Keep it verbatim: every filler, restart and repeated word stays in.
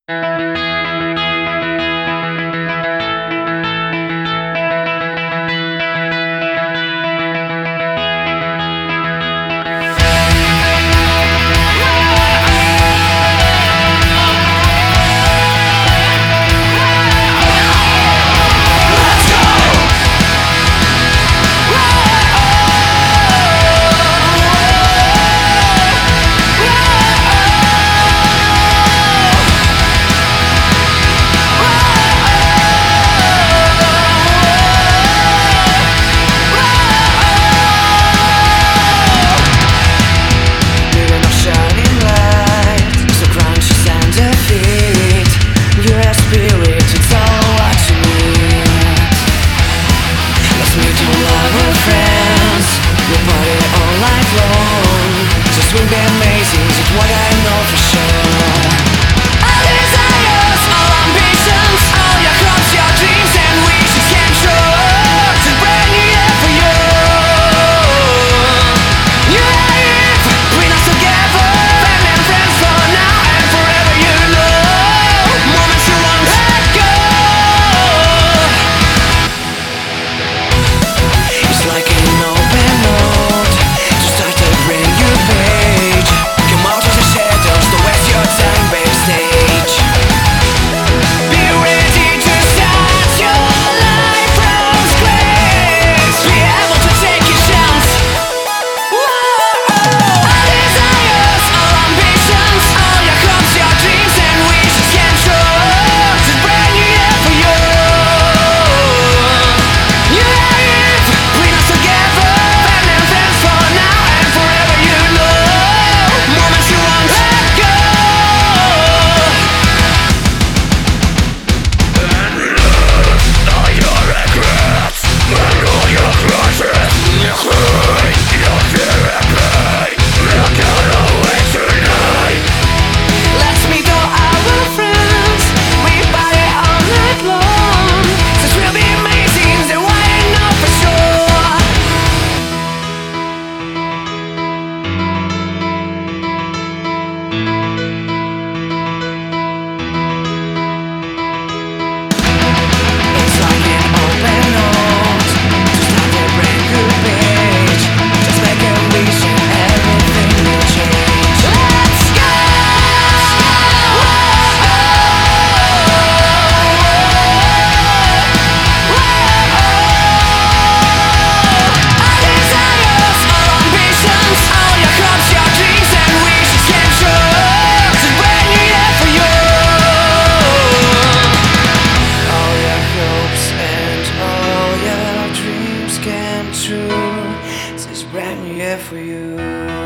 Will be amazing, it's what I know for sure. All desires, all ambitions, all your hopes, your dreams and wishes came true. It's a brand new year for you. New life, bring us together, family and friends for now and forever. You know, moments you won't let go. It's like an open note to start a brand new page. Come out of the shadows, don't waste your time backstage. Be ready to start your life from scratch. Be able to take a chance. Whoa. All desires, all ambitions, all your hopes, your dreams and wishes came true. It's a brand new year for you. New life, bring us together, family and friends for now and forever. You know, moments you won't let go. All your regrets and all your crushes, you hurt, you feel it pain. You can't always tonight. Let's meet all our friends. We party all night long. This will be amazing, so I know for sure. It's like an open note to start a brand new page. Just make a wish and everything will change. Let's go! All desires, all ambitions, all your hopes, your dreams and wishes came true. It's a brand new year for you. All your hopes and all your dreams came true. This is brand new year for you.